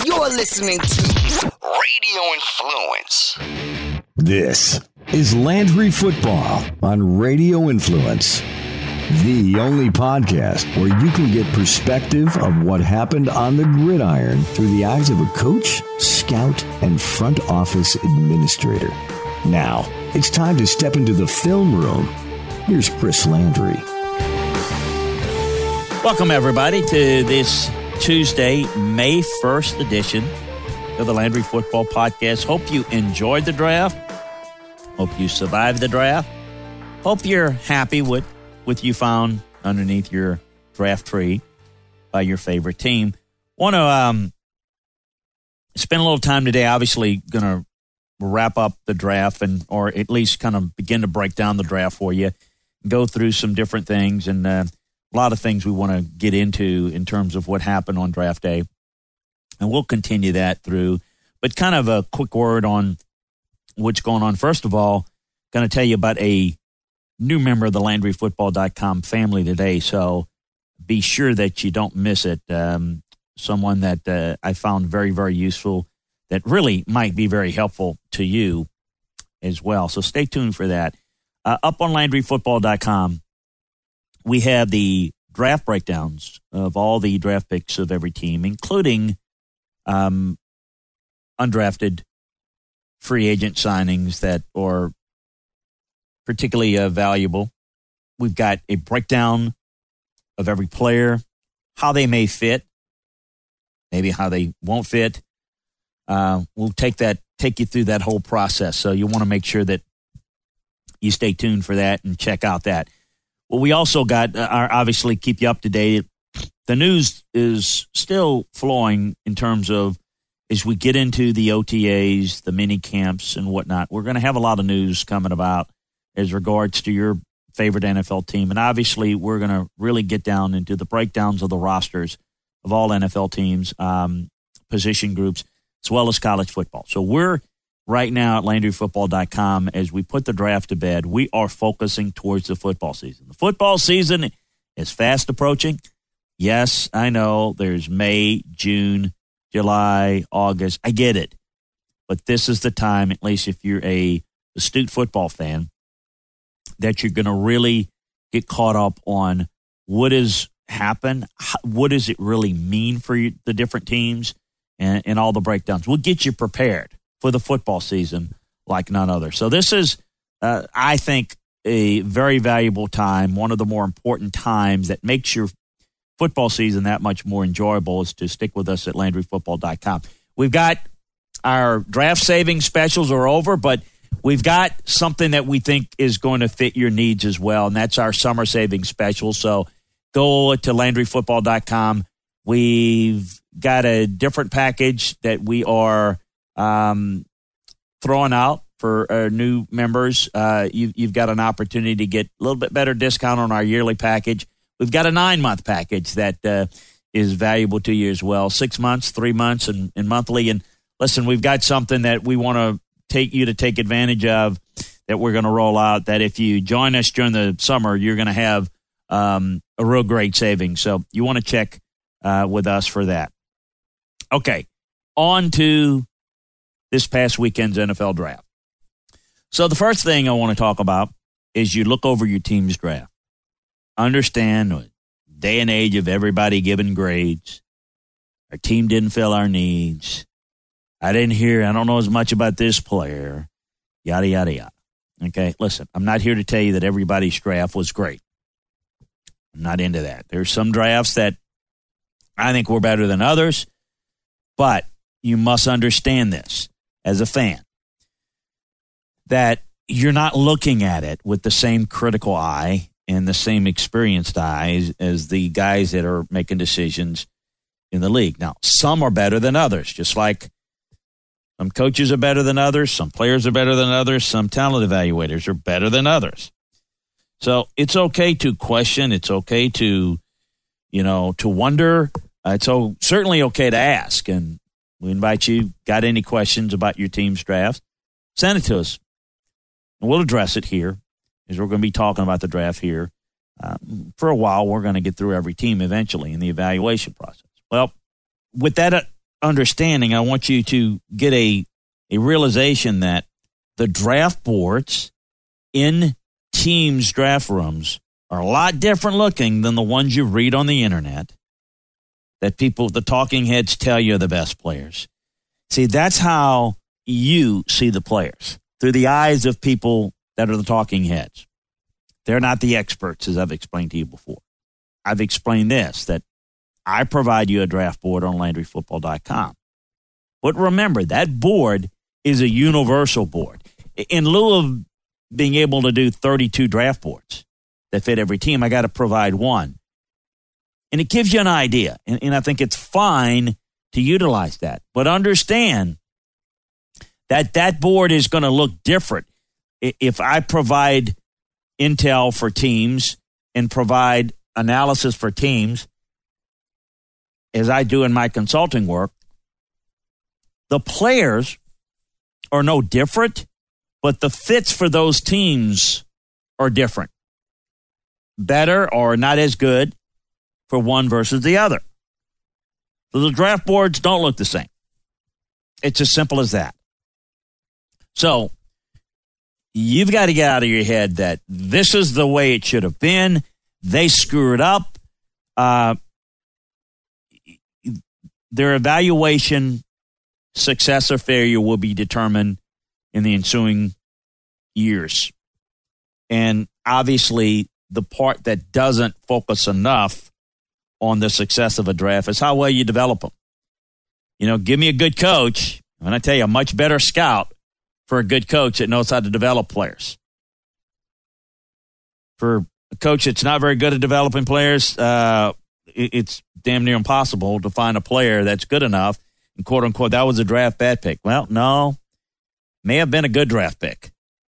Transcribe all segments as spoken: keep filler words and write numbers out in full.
You're listening to Radio Influence. This is Landry Football on Radio Influence, the only podcast where you can get perspective of what happened on the gridiron through the eyes of a coach, scout, and front office administrator. Now, it's time to step into the film room. Here's Chris Landry. Welcome, everybody, to this Tuesday, May first edition of the Landry Football Podcast. Hope you enjoyed the draft. Hope you survived the draft. Hope you're happy with what you found underneath your draft tree by your favorite team. Want to um, spend a little time today, obviously going to wrap up the draft and or at least kind of begin to break down the draft for you, go through some different things, and uh, a lot of things we want to get into in terms of what happened on draft day. And we'll continue that through. But kind of a quick word on what's going on. First of all, going to tell you about a new member of the Landry Football dot com family today. So be sure that you don't miss it. Um, someone that uh, I found very, very useful that really might be very helpful to you as well. So stay tuned for that. Uh, up on Landry Football dot com, we have the draft breakdowns of all the draft picks of every team, including um, undrafted free agent signings that are particularly uh, valuable. We've got a breakdown of every player, how they may fit, maybe how they won't fit. Uh, we'll take that, take you through that whole process. So you want to make sure that you stay tuned for that and check out that. Well, we also got, uh, obviously, keep you up to date. The news is still flowing in terms of as we get into the O T As, the mini camps and whatnot. We're going to have a lot of news coming about as regards to your favorite N F L team. And obviously, we're going to really get down into the breakdowns of the rosters of all N F L teams, um, position groups, as well as college football. So we're right now at Landry Football dot com, as we put the draft to bed, we are focusing towards the football season. The football season is fast approaching. Yes, I know there's May, June, July, August. I get it. But this is the time, at least if you're a astute football fan, that you're going to really get caught up on what has happened, what does it really mean for you, the different teams, and, and all the breakdowns. We'll get you prepared for the football season like none other. So this is, uh, I think, a very valuable time, one of the more important times that makes your football season that much more enjoyable is to stick with us at Landry Football dot com. We've got our draft savings specials are over, but we've got something that we think is going to fit your needs as well, and that's our summer savings special. So go to Landry Football dot com. We've got a different package that we are um, throwing out for our new members. Uh, you, you've got an opportunity to get a little bit better discount on our yearly package. We've got a nine-month package that uh, is valuable to you as well. Six months, three months, and, and monthly. And listen, we've got something that we want to take you to take advantage of that we're going to roll out, that if you join us during the summer, you're going to have um, a real great savings. So you want to check uh, with us for that. Okay, on to this past weekend's N F L draft. So the first thing I want to talk about is you look over your team's draft. Understand the day and age of everybody giving grades. Our team didn't fill our needs. I didn't hear, I don't know as much about this player, yada, yada, yada. Okay, listen, I'm not here to tell you that everybody's draft was great. I'm not into that. There's some drafts that I think were better than others, but you must understand this as a fan, that you're not looking at it with the same critical eye and the same experienced eyes as the guys that are making decisions in the league. Now, some are better than others, just like some coaches are better than others, some players are better than others, some talent evaluators are better than others. So it's okay to question. It's okay to, you know, to wonder. Uh, it's so certainly okay to ask. And we invite you, got any questions about your team's draft, send it to us. And we'll address it here, as we're going to be talking about the draft here. Um, for a while, we're going to get through every team eventually in the evaluation process. Well, with that understanding, I want you to get a, a realization that the draft boards in teams' draft rooms are a lot different looking than the ones you read on the internet, that people, the talking heads tell you are the best players. See, that's how you see the players, through the eyes of people that are the talking heads. They're not the experts, as I've explained to you before. I've explained this, that I provide you a draft board on Landry Football dot com. But remember, that board is a universal board. In lieu of being able to do thirty-two draft boards that fit every team, I got to provide one. And it gives you an idea. And, and I think it's fine to utilize that. But understand that that board is going to look different. If I provide intel for teams and provide analysis for teams, as I do in my consulting work, the players are no different, but the fits for those teams are different. Better or not as good for one versus the other. So the draft boards don't look the same. It's as simple as that. So you've got to get out of your head that this is the way it should have been. They screwed up. Uh, their evaluation, success or failure, will be determined in the ensuing years. And obviously, the part that doesn't focus enough on the success of a draft is how well you develop them. You know, give me a good coach, and I tell you, a much better scout for a good coach that knows how to develop players. For a coach that's not very good at developing players, uh, it, it's damn near impossible to find a player that's good enough, and quote unquote, that was a draft bad pick. Well, no, may have been a good draft pick.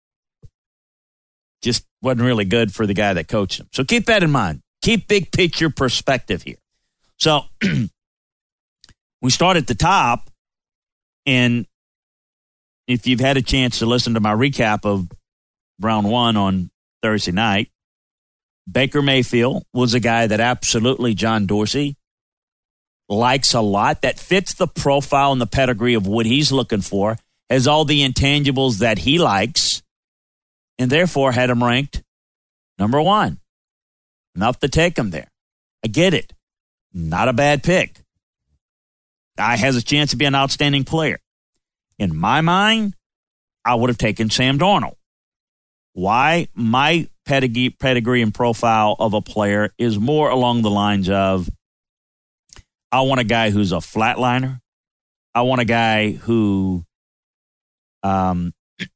Just wasn't really good for the guy that coached him. So keep that in mind. Keep big picture perspective here. So we start at the top, and if you've had a chance to listen to my recap of round one on Thursday night, Baker Mayfield was a guy that absolutely John Dorsey likes a lot, that fits the profile and the pedigree of what he's looking for, has all the intangibles that he likes, and therefore had him ranked number one. Enough to take him there. I get it. Not a bad pick. Guy has a chance to be an outstanding player. In my mind, I would have taken Sam Darnold. Why? My pedigree, pedigree and profile of a player is more along the lines of, I want a guy who's a flatliner. I want a guy who um,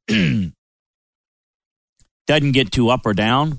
doesn't get too up or down.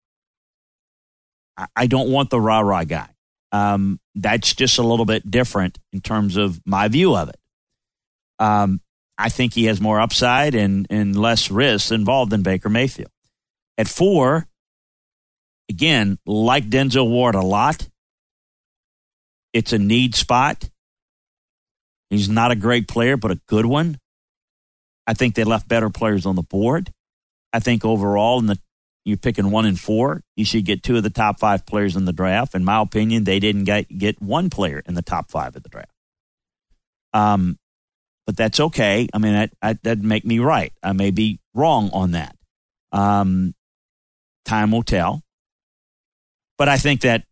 I don't want the rah-rah guy. Um, that's just a little bit different in terms of my view of it. Um, I think he has more upside and, and less risk involved than Baker Mayfield. At four, again, like Denzel Ward a lot, it's a need spot. He's not a great player, but a good one. I think they left better players on the board. I think overall, in the you're picking one and four, you should get two of the top five players in the draft. In my opinion, they didn't get, get one player in the top five of the draft. Um, but that's okay. I mean, that, that doesn't make me right. I may be wrong on that. Um, time will tell. But I think that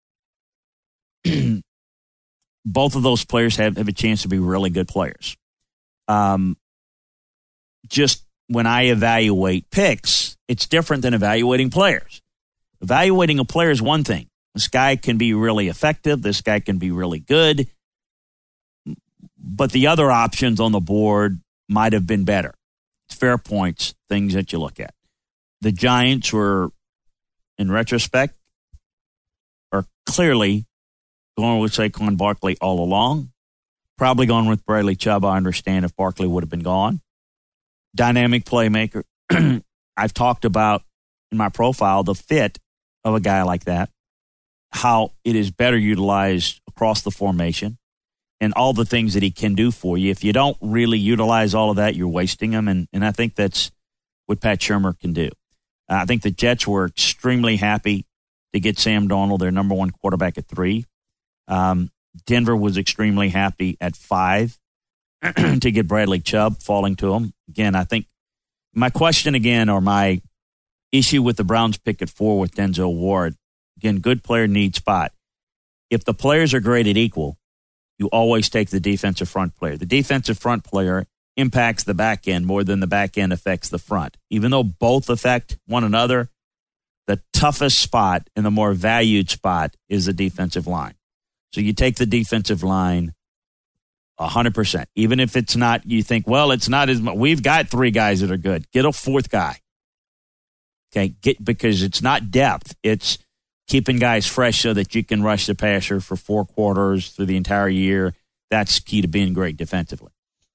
both of those players have, have a chance to be really good players. Um, just when I evaluate picks, it's different than evaluating players. Evaluating a player is one thing. This guy can be really effective. This guy can be really good. But the other options on the board might have been better. It's fair points, things that you look at. The Giants were, in retrospect, are clearly going with Saquon Barkley all along. Probably going with Bradley Chubb, I understand, if Barkley would have been gone. Dynamic playmaker. I've talked about in my profile the fit of a guy like that, how it is better utilized across the formation and all the things that he can do for you. If you don't really utilize all of that, you're wasting him, and, and I think that's what Pat Shurmur can do. Uh, I think the Jets were extremely happy to get Sam Darnold, their number one quarterback, at three. Um, Denver was extremely happy at five to get Bradley Chubb falling to him. Again, I think my question again, or my issue with the Browns pick at four with Denzel Ward, again, good player, need spot. If the players are graded equal, you always take the defensive front player. The defensive front player impacts the back end more than the back end affects the front. Even though both affect one another, the toughest spot and the more valued spot is the defensive line. So you take the defensive line one hundred percent. Even if it's not, you think, well, it's not as much. We've got three guys that are good. Get a fourth guy. Okay, get because it's not depth. It's keeping guys fresh so that you can rush the passer for four quarters through the entire year. That's key to being great defensively.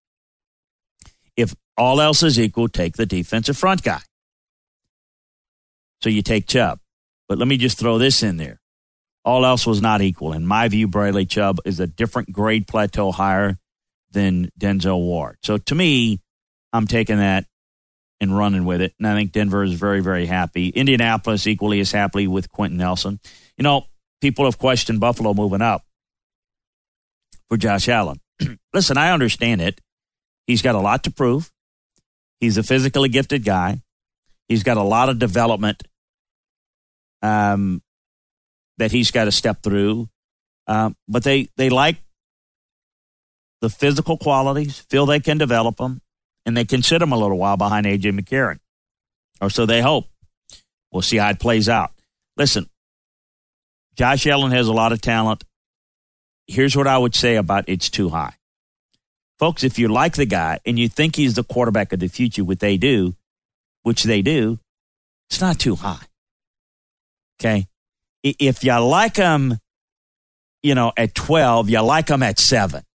If all else is equal, take the defensive front guy. So you take Chubb. But let me just throw this in there. All else was not equal. In my view, Bradley Chubb is a different grade plateau higher than Denzel Ward. So to me, I'm taking that and running with it. And I think Denver is very, very happy. Indianapolis equally as happy with Quentin Nelson. You know, people have questioned Buffalo moving up for Josh Allen. Listen, I understand it. He's got a lot to prove. He's a physically gifted guy. He's got a lot of development um, that he's got to step through. Um, but they, they like the physical qualities, feel they can develop them, and they can sit him a little while behind A J McCarron. Or so they hope. We'll see how it plays out. Listen, Josh Allen has a lot of talent. Here's what I would say about it's too high. Folks, if you like the guy and you think he's the quarterback of the future, which they do, which they do, it's not too high. Okay? If you like him, you know, at twelve, you like him at seven.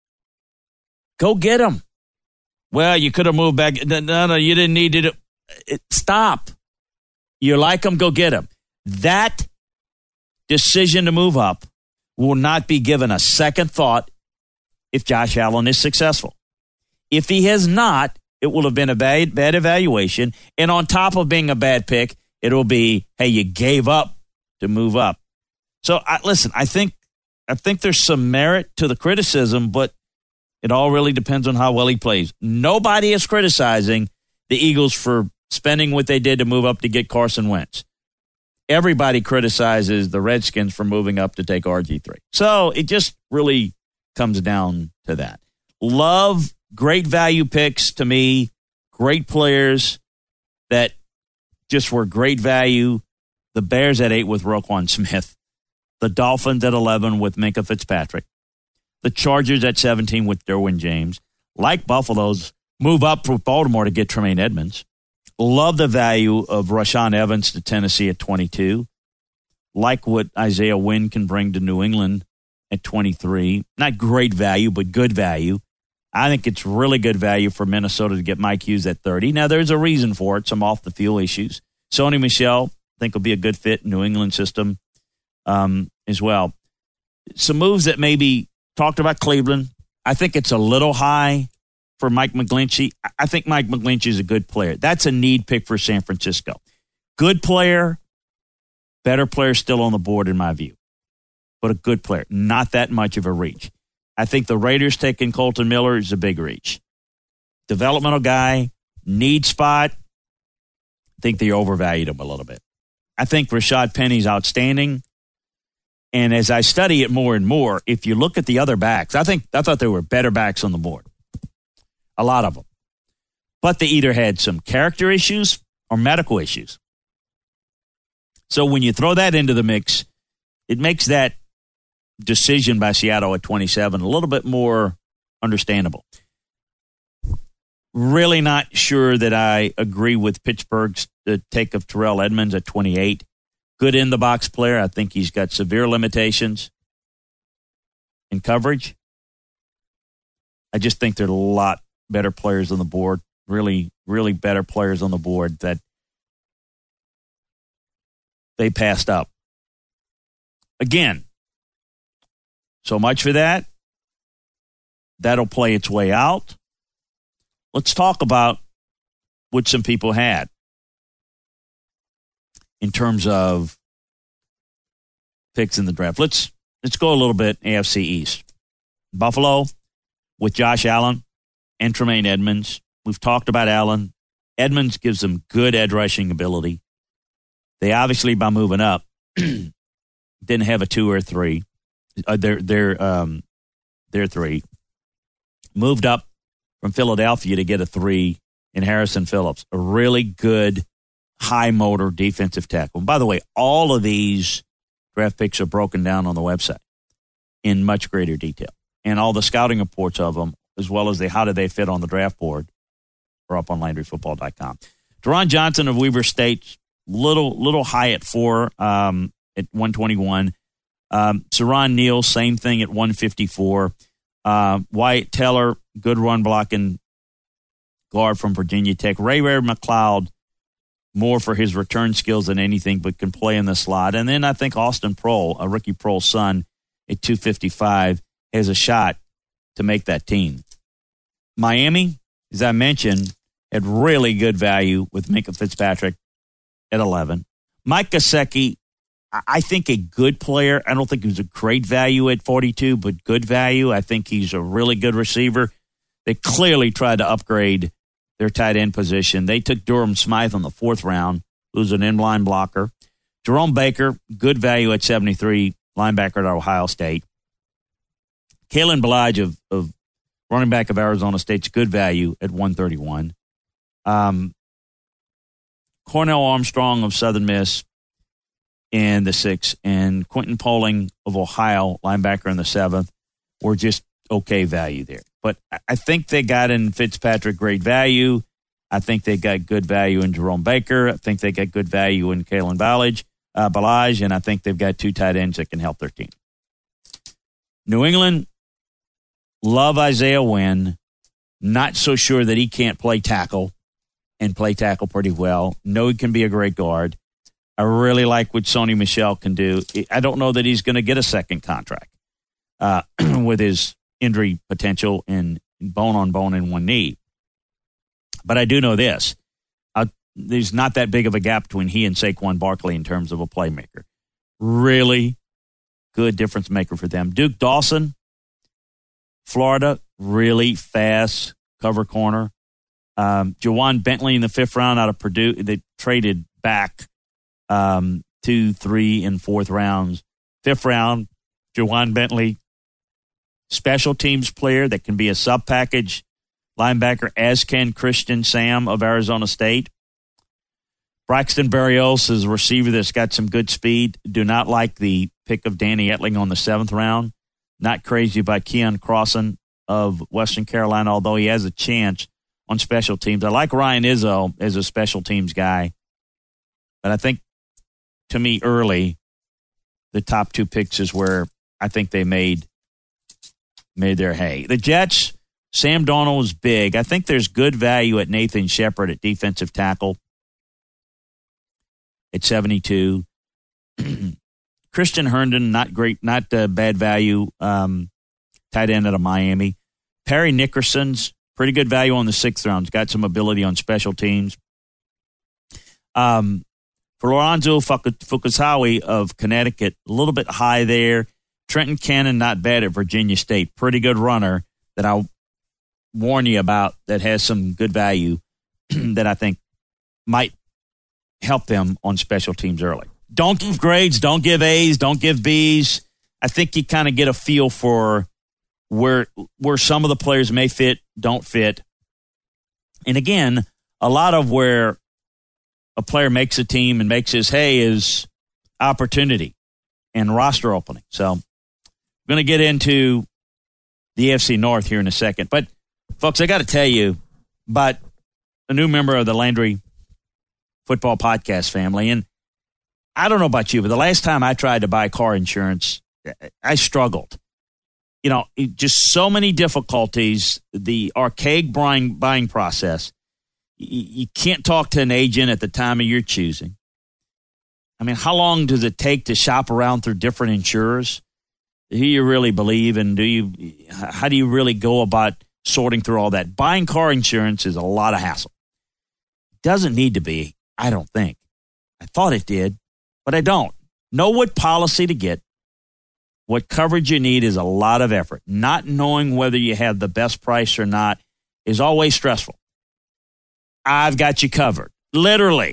Go get him. Well, you could have moved back. No, no, you didn't need to. Do, stop. You like him, go get him. That decision to move up will not be given a second thought if Josh Allen is successful. If he has not, it will have been a bad, bad evaluation. And on top of being a bad pick, it will be, hey, you gave up to move up. So, I, listen, I think I think there's some merit to the criticism, but it all really depends on how well he plays. Nobody is criticizing the Eagles for spending what they did to move up to get Carson Wentz. Everybody criticizes the Redskins for moving up to take R G three. So it just really comes down to that. Love, great value picks to me, great players that just were great value. The Bears at eight with Roquan Smith. The Dolphins at eleven with Minkah Fitzpatrick. The Chargers at seventeen with Derwin James. Like Buffalo's, move up for Baltimore to get Tremaine Edmonds. Love the value of Rashaan Evans to Tennessee at twenty-two. Like what Isaiah Wynn can bring to New England at twenty-three. Not great value, but good value. I think it's really good value for Minnesota to get Mike Hughes at thirty. Now, there's a reason for it, some off-the-field issues. Sony Michel, I think, will be a good fit in New England system um, as well. Some moves that maybe talked about Cleveland. I think it's a little high for Mike McGlinchey. I think Mike McGlinchey is a good player. That's a need pick for San Francisco. Good player, better player still on the board in my view. But a good player. Not that much of a reach. I think the Raiders taking Colton Miller is a big reach. Developmental guy, need spot. I think they overvalued him a little bit. I think Rashad Penny's outstanding. And as I study it more and more, if you look at the other backs, I think I thought there were better backs on the board. A lot of them. But they either had some character issues or medical issues. So when you throw that into the mix, it makes that decision by Seattle at twenty-seven a little bit more understandable. Really not sure that I agree with Pittsburgh's uh, take of Terrell Edmonds at twenty-eight. Good in-the-box player. I think he's got severe limitations in coverage. I just think there are a lot better players on the board, really, really better players on the board that they passed up. Again, so much for that. That'll play its way out. Let's talk about what some people had in terms of picks in the draft. Let's let's go a little bit A F C East. Buffalo with Josh Allen and Tremaine Edmonds. We've talked about Allen. Edmonds gives them good edge rushing ability. They obviously, by moving up, didn't have a two or three. Uh, they're, they're, um, they're three. Moved up from Philadelphia to get a three in Harrison Phillips, a really good high motor defensive tackle. And by the way, all of these draft picks are broken down on the website in much greater detail. And all the scouting reports of them, as well as the how do they fit on the draft board, are up on Landry Football dot com. Deron Johnson of Weber State, little little high at four, um, at one twenty-one. Um, Saron Neal, same thing at one fifty-four. Uh, Wyatt Teller, good run blocking guard from Virginia Tech. Ray Ray McLeod, more for his return skills than anything, but can play in the slot. And then I think Austin Prohl, a Ricky Prohl's son, at two fifty-five, has a shot to make that team. Miami, as I mentioned, had really good value with Minkah Fitzpatrick at eleven. Mike Gesicki, I think a good player. I don't think he was a great value at forty-two, but good value. I think he's a really good receiver. They clearly tried to upgrade their tight end position. They took Durham Smythe on the fourth round, who's an inline blocker. Jerome Baker, good value at seventy-three, linebacker at Ohio State. Kalen Ballage of, of running back of Arizona State's good value at one thirty-one. Um, Cornell Armstrong of Southern Miss in the sixth, and Quentin Poling of Ohio, linebacker in the seventh, were just okay value there. But I think they got in Fitzpatrick great value. I think they got good value in Jerome Baker. I think they got good value in Kalen Ballage, uh, Ballage, and I think they've got two tight ends that can help their team. New England, love Isaiah Wynn. Not so sure that he can't play tackle and play tackle pretty well. Know he can be a great guard. I really like what Sony Michel can do. I don't know that he's going to get a second contract uh, with his injury potential and bone on bone in one knee. But I do know this. Uh, there's not that big of a gap between he and Saquon Barkley in terms of a playmaker. Really good difference maker for them. Duke Dawson, Florida, really fast cover corner. Um, Jawan Bentley in the fifth round out of Purdue. They traded back um, two, three, and fourth rounds. Fifth round, Jawan Bentley, special teams player that can be a sub-package linebacker, as can Christian Sam of Arizona State. Braxton Berrios is a receiver that's got some good speed. Do not like the pick of Danny Etling on the seventh round. Not crazy about Keon Crossan of Western Carolina, although he has a chance on special teams. I like Ryan Izzo as a special teams guy. But I think, to me, early, the top two picks is where I think they made made their hay. The Jets, Sam Darnold is big. I think there's good value at Nathan Shepard at defensive tackle at seventy-two. Christian Herndon, not great, not uh, bad value, um, tight end out of Miami. Perry Nickerson's pretty good value on the sixth round. He's got some ability on special teams. Um, for Lorenzo Fukusawi of Connecticut, a little bit high there. Trenton Cannon, not bad at Virginia State. Pretty good runner that I'll warn you about that has some good value that I think might help them on special teams early. Don't give grades. Don't give A's. Don't give B's. I think you kind of get a feel for where where some of the players may fit, don't fit. And again, a lot of where a player makes a team and makes his hay is opportunity and roster opening. So we're going to get into the A F C North here in a second. But, folks, I got to tell you about a new member of the Landry Football Podcast family. And I don't know about you, but the last time I tried to buy car insurance, I struggled. You know, just so many difficulties, the archaic buying, buying process. You can't talk to an agent at the time of your choosing. I mean, how long does it take to shop around through different insurers? Who you really believe in? Do you? How do you really go about sorting through all that? Buying car insurance is a lot of hassle. Doesn't need to be, I don't think. I thought it did, but I don't. Know what policy to get, what coverage you need is a lot of effort. Not knowing whether you have the best price or not is always stressful. I've got you covered. Literally.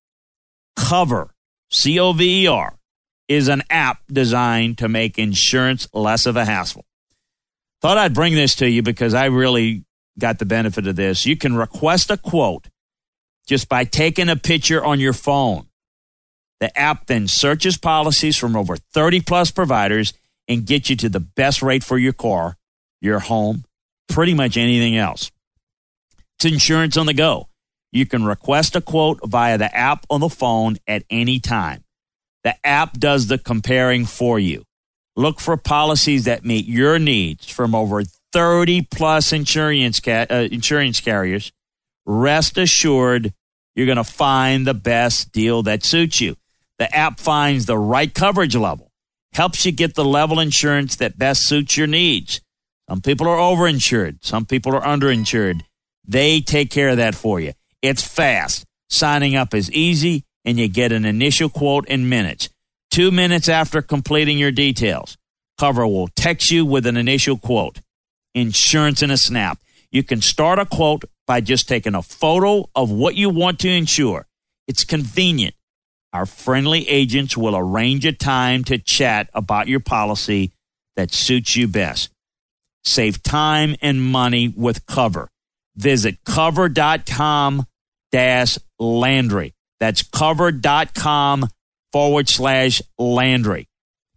Cover, C O V E R, is an app designed to make insurance less of a hassle. Thought I'd bring this to you because I really got the benefit of this. You can request a quote just by taking a picture on your phone. The app then searches policies from over thirty plus providers and gets you to the best rate for your car, your home, pretty much anything else. It's insurance on the go. You can request a quote via the app on the phone at any time. The app does the comparing for you. Look for policies that meet your needs from over thirty plus insurance, ca- uh, insurance carriers. Rest assured, you're going to find the best deal that suits you. The app finds the right coverage level, helps you get the level insurance that best suits your needs. Some people are overinsured. Some people are underinsured. They take care of that for you. It's fast. Signing up is easy, and you get an initial quote in minutes. Two minutes after completing your details, Cover will text you with an initial quote. Insurance in a snap. You can start a quote by just taking a photo of what you want to insure. It's convenient. Our friendly agents will arrange a time to chat about your policy that suits you best. Save time and money with Cover. Visit cover.com dash Landry. That's cover.com forward slash Landry.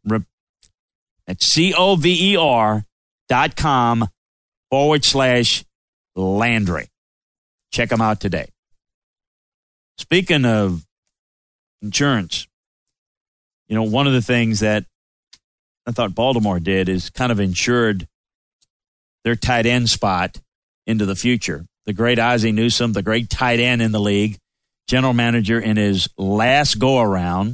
That's C-O-V-E-R dot com forward slash Landry. Check them out today. Speaking of insurance, you know, one of the things that I thought Baltimore did is kind of insured their tight end spot into the future. The great Ozzie Newsome, the great tight end in the league, general manager in his last go-around,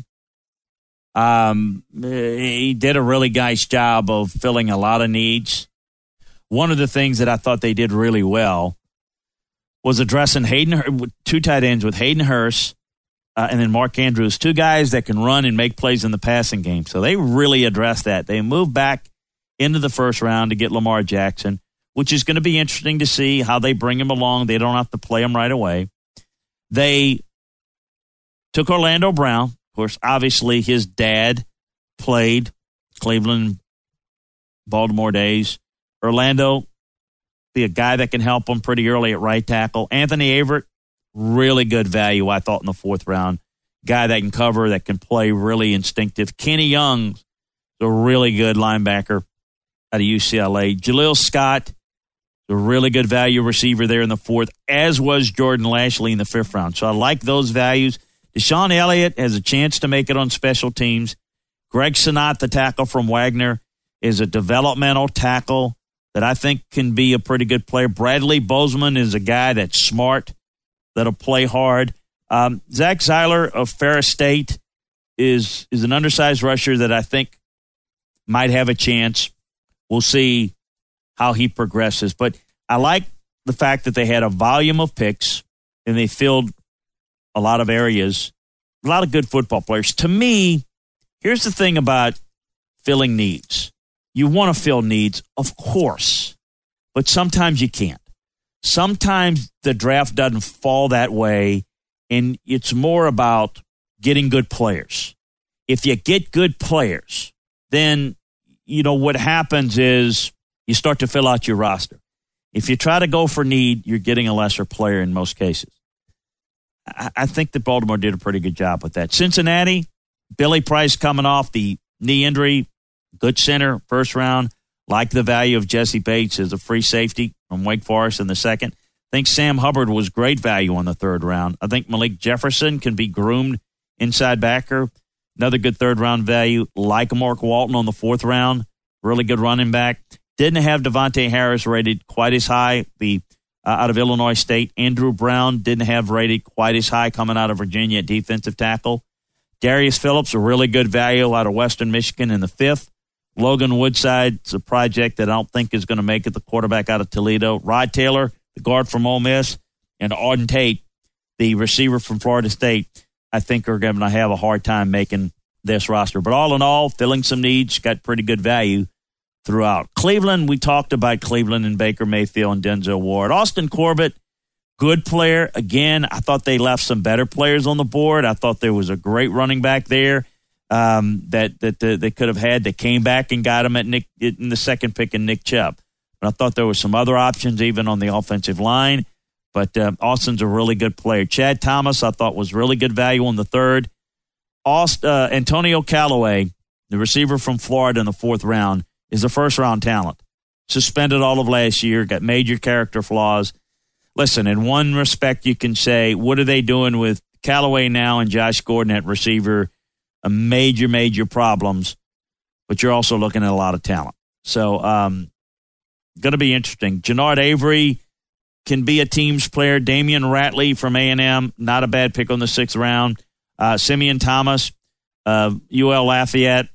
um, he did a really nice job of filling a lot of needs. One of the things that I thought they did really well was addressing Hayden, two tight ends with Hayden Hurst uh, and then Mark Andrews, two guys that can run and make plays in the passing game. So they really addressed that. They moved back into the first round to get Lamar Jackson, which is going to be interesting to see how they bring him along. They don't have to play him right away. They took Orlando Brown. Of course, obviously his dad played Cleveland, Baltimore days. Orlando, be a guy that can help him pretty early at right tackle. Anthony Averett, really good value, I thought, in the fourth round. Guy that can cover, that can play really instinctive. Kenny Young's a really good linebacker out of U C L A. Jaleel Scott, a really good value receiver there in the fourth, as was Jordan Lashley in the fifth round. So I like those values. Deshaun Elliott has a chance to make it on special teams. Greg Senat, the tackle from Wagner, is a developmental tackle that I think can be a pretty good player. Bradley Bozeman is a guy that's smart, that'll play hard. Um, Zach Zeiler of Ferris State is is an undersized rusher that I think might have a chance. We'll see how he progresses. But I like the fact that they had a volume of picks and they filled a lot of areas, a lot of good football players. To me, here's the thing about filling needs. You want to fill needs, of course, but sometimes you can't. Sometimes the draft doesn't fall that way, and it's more about getting good players. If you get good players, then, you know, what happens is you start to fill out your roster. If you try to go for need, you're getting a lesser player in most cases. I, I think that Baltimore did a pretty good job with that. Cincinnati, Billy Price coming off the knee injury, good center, first round. Like the value of Jesse Bates as a free safety from Wake Forest in the second. I think Sam Hubbard was great value on the third round. I think Malik Jefferson can be groomed inside backer. Another good third round value. Like Mark Walton on the fourth round. Really good running back. Didn't have Devontae Harris rated quite as high. The uh, out of Illinois State. Andrew Brown didn't have rated quite as high coming out of Virginia at defensive tackle. Darius Phillips, a really good value out of Western Michigan in the fifth. Logan Woodside's a project that I don't think is going to make it, the quarterback out of Toledo. Rod Taylor, the guard from Ole Miss, and Auden Tate, the receiver from Florida State, I think are going to have a hard time making this roster. But all in all, filling some needs, got pretty good value throughout. Cleveland, we talked about Cleveland and Baker Mayfield and Denzel Ward. Austin Corbett, good player. Again, I thought they left some better players on the board. I thought there was a great running back there um, that that uh, they could have had. They came back and got him at Nick in the second pick in Nick Chubb. But I thought there were some other options even on the offensive line. But uh, Austin's a really good player. Chad Thomas, I thought, was really good value on the third. Aust, uh, Antonio Callaway, the receiver from Florida in the fourth round, is a first-round talent. Suspended all of last year, got major character flaws. Listen, in one respect, you can say, what are they doing with Callaway now and Josh Gordon at receiver? A major, major problems. But you're also looking at a lot of talent. So, um, going to be interesting. Jannard Avery can be a team's player. Damian Ratley from A and M, not a bad pick on the sixth round. Uh, Simeon Thomas, uh, U L Lafayette,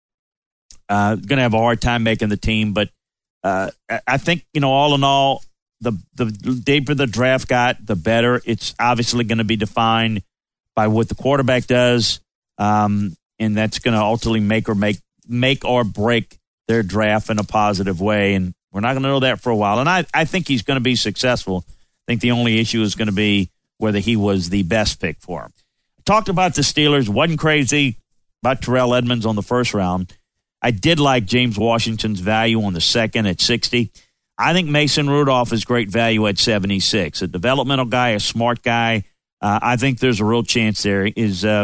uh, going to have a hard time making the team. But uh, I think, you know, all in all, the, the deeper the draft got, the better. It's obviously going to be defined by what the quarterback does, um, and that's going to ultimately make or make make or break their draft in a positive way. And we're not going to know that for a while. And I, I think he's going to be successful. I think the only issue is going to be whether he was the best pick for him. Talked about the Steelers. Wasn't crazy about Terrell Edmonds on the first round. I did like James Washington's value on the second at sixty. I think Mason Rudolph is great value at seventy-six. A developmental guy, a smart guy. Uh, I think there's a real chance there. Is uh,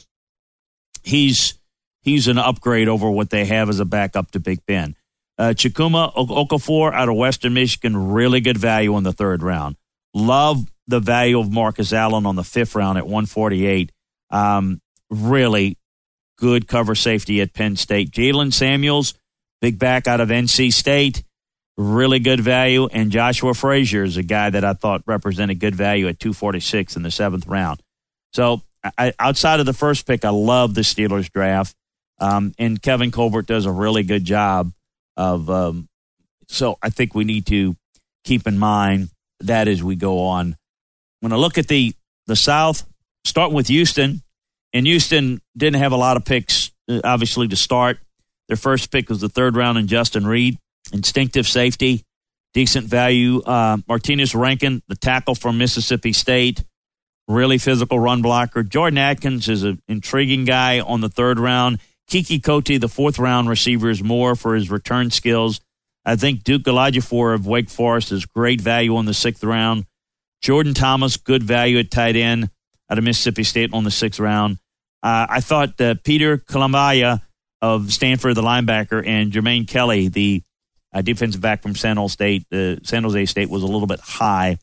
he's he's an upgrade over what they have as a backup to Big Ben. Uh, Chikuma Okafor out of Western Michigan, really good value in the third round. Love the value of Marcus Allen on the fifth round at one forty-eight. Um, really good cover safety at Penn State. Jalen Samuels, big back out of N C State, really good value. And Joshua Frazier is a guy that I thought represented good value at two forty-six in the seventh round. So I, outside of the first pick, I love the Steelers draft. Um, and Kevin Colbert does a really good job of, um, so I think we need to keep in mind that as we go on. When I look at the, the South, starting with Houston, and Houston didn't have a lot of picks, obviously, to start. Their first pick was the third round in Justin Reed, instinctive safety, decent value. Uh, Martinez Rankin, the tackle from Mississippi State, really physical run blocker. Jordan Atkins is an intriguing guy on the third round. Kiki Cote, the fourth round receiver, is more for his return skills. I think Duke Elijiofor of Wake Forest is great value on the sixth round. Jordan Thomas, good value at tight end out of Mississippi State on the sixth round. Uh, I thought uh, Peter Kalambaya of Stanford, the linebacker, and Jermaine Kelly, the uh, defensive back from San Jose State, uh, San Jose State, was a little bit high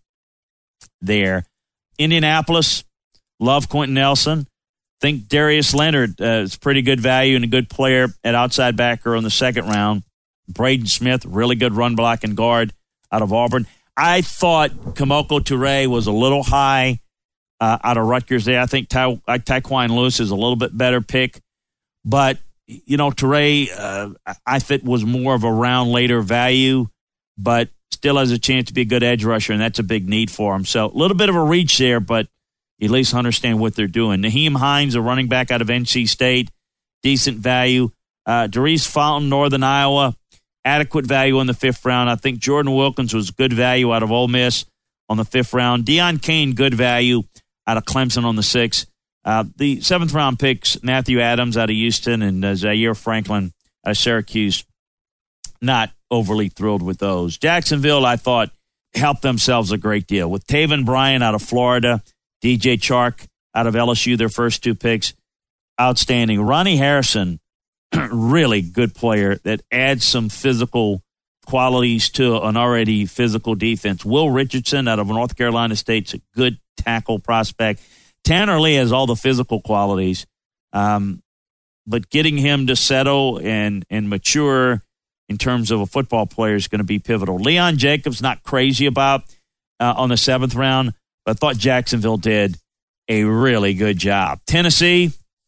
there. Indianapolis, love Quentin Nelson. Think Darius Leonard uh, is pretty good value and a good player at outside backer on the second round. Braden Smith, really good run block and guard out of Auburn. I thought Kamoko Toure was a little high uh, out of Rutgers there. I think Ty- Tyquan Lewis is a little bit better pick. But, you know, Toure, uh, I think, was more of a round later value, but still has a chance to be a good edge rusher, and that's a big need for him. So a little bit of a reach there, but at least understand what they're doing. Naheem Hines, a running back out of N C State, decent value. Uh, Darius Fountain, Northern Iowa, adequate value in the fifth round. I think Jordan Wilkins was good value out of Ole Miss on the fifth round. Deion Kane, good value out of Clemson on the sixth. Uh, the seventh round picks, Matthew Adams out of Houston and uh, Zaire Franklin out of Syracuse, not overly thrilled with those. Jacksonville, I thought, helped themselves a great deal. With Taven Bryan out of Florida, D J Chark out of L S U, their first two picks, outstanding. Ronnie Harrison, really good player that adds some physical qualities to an already physical defense. Will Richardson out of North Carolina State's a good tackle prospect. Tanner Lee has all the physical qualities, um, but getting him to settle and, and mature in terms of a football player is going to be pivotal. Leon Jacobs, not crazy about uh, on the seventh round, but I thought Jacksonville did a really good job. Tennessee,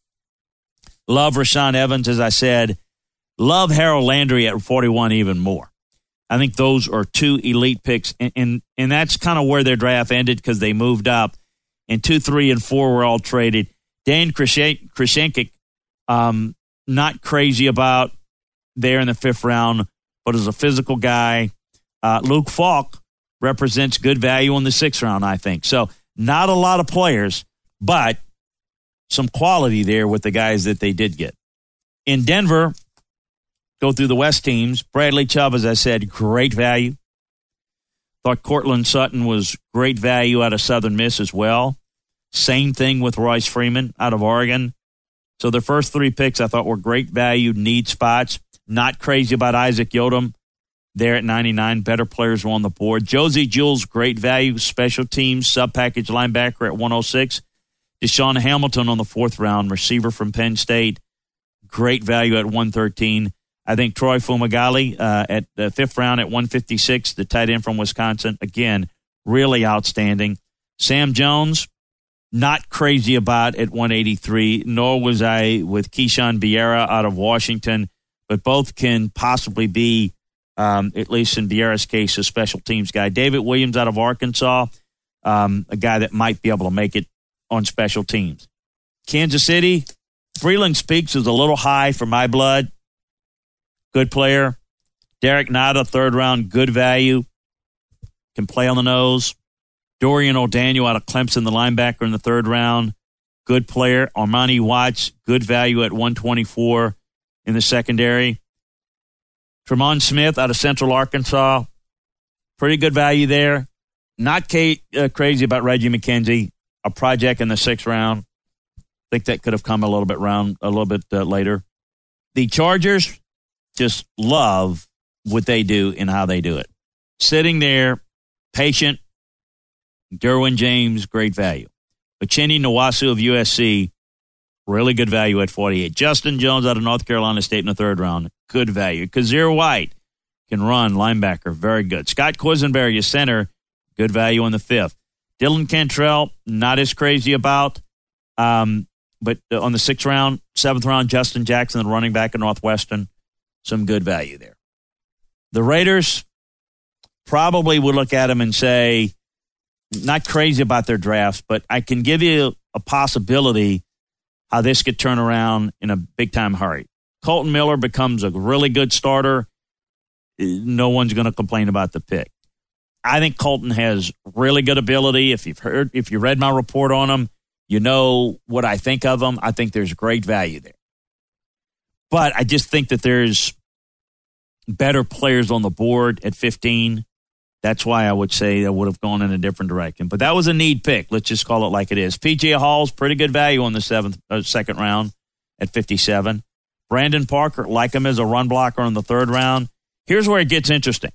love Rashaan Evans, as I said. Love Harold Landry at forty-one even more. I think those are two elite picks, and and, and that's kind of where their draft ended because they moved up. And two, three, and four were all traded. Dan Krashenkic Um, not crazy about there in the fifth round, but as a physical guy, uh, Luke Falk represents good value in the sixth round, I think. So not a lot of players, but some quality there with the guys that they did get. In Denver, go through the West teams. Bradley Chubb, as I said, great value. Thought Cortland Sutton was great value out of Southern Miss as well. Same thing with Royce Freeman out of Oregon. So the first three picks I thought were great value, need spots. Not crazy about Isaac Yodom there at ninety-nine. Better players were on the board. Josie Jewell's great value, special teams, sub-package linebacker at one oh six. Deshaun Hamilton on the fourth round, receiver from Penn State. Great value at one thirteen. I think Troy Fumagalli uh, at the fifth round at one fifty-six, the tight end from Wisconsin. Again, really outstanding. Sam Jones, not crazy about at one eighty-three, nor was I with Keyshawn Vieira out of Washington, but both can possibly be, um, at least in Vieira's case, a special teams guy. David Williams out of Arkansas, um, a guy that might be able to make it on special teams. Kansas City, Freeland Speaks is a little high for my blood. Good player. Derek Nada, third round, good value. Can play on the nose. Dorian O'Daniel out of Clemson, the linebacker in the third round. Good player. Armani Watts, good value at one twenty-four in the secondary. Tremont Smith out of Central Arkansas. Pretty good value there. Not Kate, uh, crazy about Reggie McKenzie, a project in the sixth round. I think that could have come a little bit round, a little bit uh, later. The Chargers just love what they do and how they do it. Sitting there, patient. Derwin James, great value. Uchenna Nwosu of U S C, really good value at forty-eight. Justin Jones out of North Carolina State in the third round, good value. Kazir White can run, linebacker, very good. Scott Quisenberry, center, good value in the fifth. Dylan Cantrell, not as crazy about, um, but on the sixth round, seventh round, Justin Jackson, the running back in Northwestern, some good value there. The Raiders probably would look at them and say, not crazy about their drafts, but I can give you a possibility how this could turn around in a big-time hurry. Colton Miller becomes a really good starter. No one's going to complain about the pick. I think Colton has really good ability. If you've heard, if you read my report on him, you know what I think of him. I think there's great value there. But I just think that there's better players on the board at fifteen. That's why I would say I would have gone in a different direction. But that was a need pick. Let's just call it like it is. P J Hall's pretty good value on the seventh, uh, second round at fifty-seven. Brandon Parker, like him as a run blocker in the third round. Here's where it gets interesting.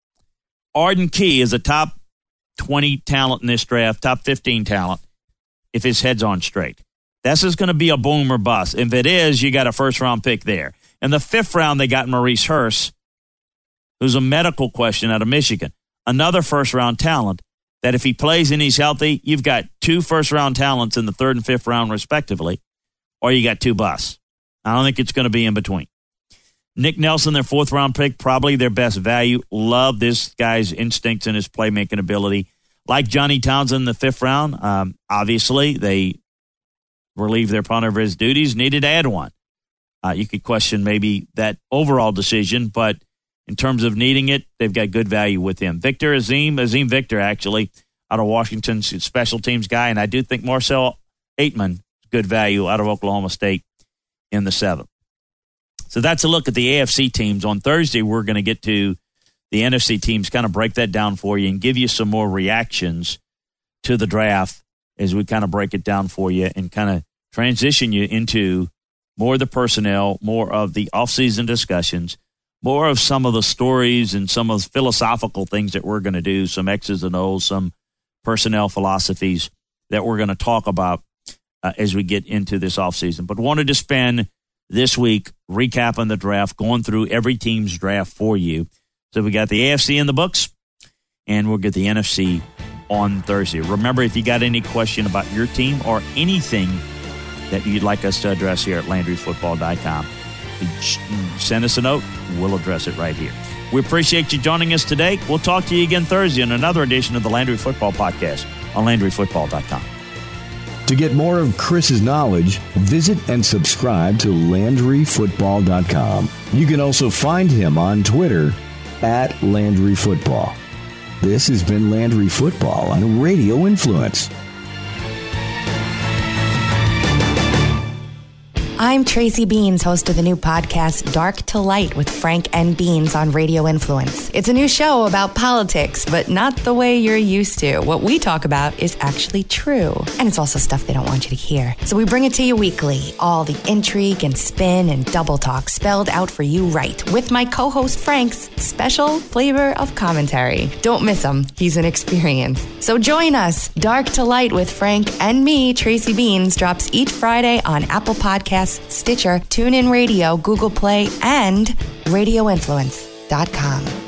Arden Key is a top twenty talent in this draft, top fifteen talent, if his head's on straight. This is going to be a boom or bust. If it is, you got a first-round pick there. In the fifth round, they got Maurice Hurst, who's a medical question out of Michigan. Another first-round talent that if he plays and he's healthy, you've got two first-round talents in the third and fifth round, respectively, or you got two busts. I don't think it's going to be in between. Nick Nelson, their fourth-round pick, probably their best value. Love this guy's instincts and his playmaking ability. Like Johnny Townsend in the fifth round, um, obviously they relieved their punter of his duties, needed to add one. Uh, you could question maybe that overall decision, but in terms of needing it, they've got good value with him. Victor Azim, Azim Victor, actually, out of Washington's special teams guy, and I do think Marcel Aitman, good value out of Oklahoma State in the seventh. So that's a look at the A F C teams. On Thursday, we're going to get to the N F C teams, kind of break that down for you and give you some more reactions to the draft as we kind of break it down for you and kind of transition you into more of the personnel, more of the offseason discussions, more of some of the stories and some of the philosophical things that we're going to do, some X's and O's, some personnel philosophies that we're going to talk about uh, as we get into this offseason. But wanted to spend this week recapping the draft, going through every team's draft for you. So we got the A F C in the books, and we'll get the N F C on Thursday. Remember, if you got any question about your team or anything that you'd like us to address here at Landry Football dot com, send us a note. We'll address it right here. We appreciate you joining us today. We'll talk to you again Thursday on another edition of the Landry Football Podcast on Landry Football dot com. To get more of Chris's knowledge, visit and subscribe to Landry Football dot com. You can also find him on Twitter at Landry Football. This has been Landry Football on Radio Influence. I'm Tracy Beans, host of the new podcast Dark to Light with Frank and Beans on Radio Influence. It's a new show about politics, but not the way you're used to. What we talk about is actually true. And it's also stuff they don't want you to hear. So we bring it to you weekly. All the intrigue and spin and double talk spelled out for you right, with my co-host Frank's special flavor of commentary. Don't miss him. He's an experience. So join us. Dark to Light with Frank and me, Tracy Beans, drops each Friday on Apple Podcasts, Stitcher, TuneIn Radio, Google Play, and radio influence dot com.